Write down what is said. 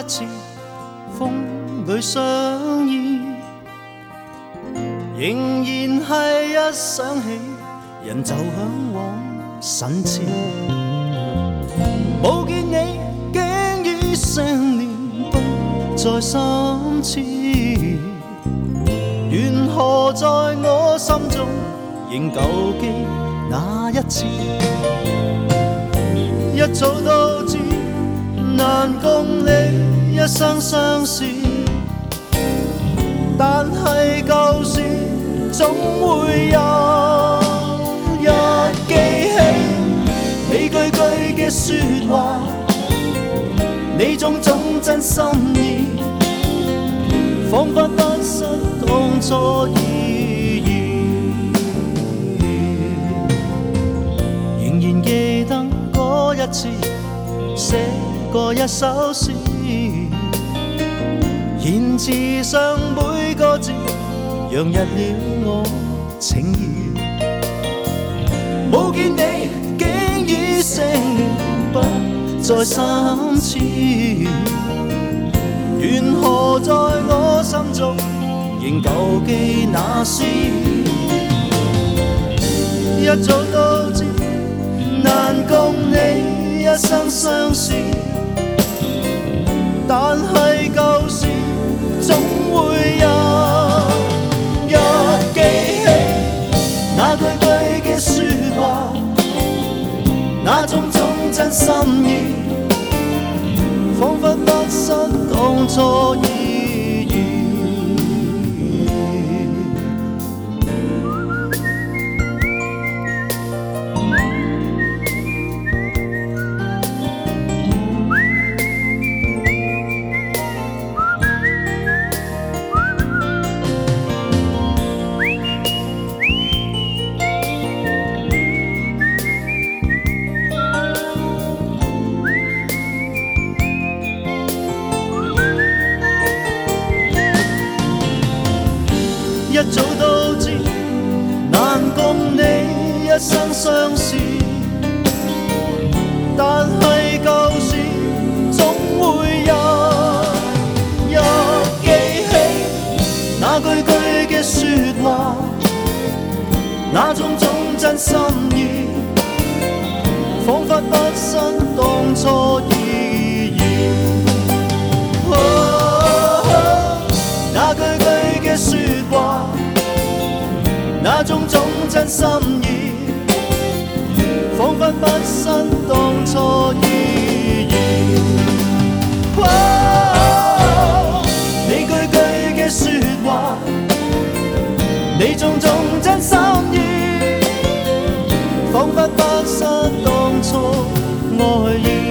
一次風裏相依，仍然係一想起人就向往神前，冇見你竟已成年不再心痴，緣何在我心中仍舊記那一次，一早都知難共你一生相思，但係舊事總會有日記起你句句嘅說話，你種種真心意，彷彿不失當初意義，仍然記得嗰一次寫過一首詩，言詞上每個字洋溢了我情意，冇見你竟已成年不再心痴，緣何在我心中仍舊記那詩，一早都知難共你一生相思，但係舊事總會有日記起那句句嘅說話，那種種真心意，彷彿不失當初意義。一早都知難共你一生相思，但係舊事總會有日記起那句句嘅說話，那種種真心意，彷彿不失當初意義。那句句嘅說話，那種種真心意，彷彿不失當初意義。你句句嘅說話，你種種真心意，彷彿不失當初愛意。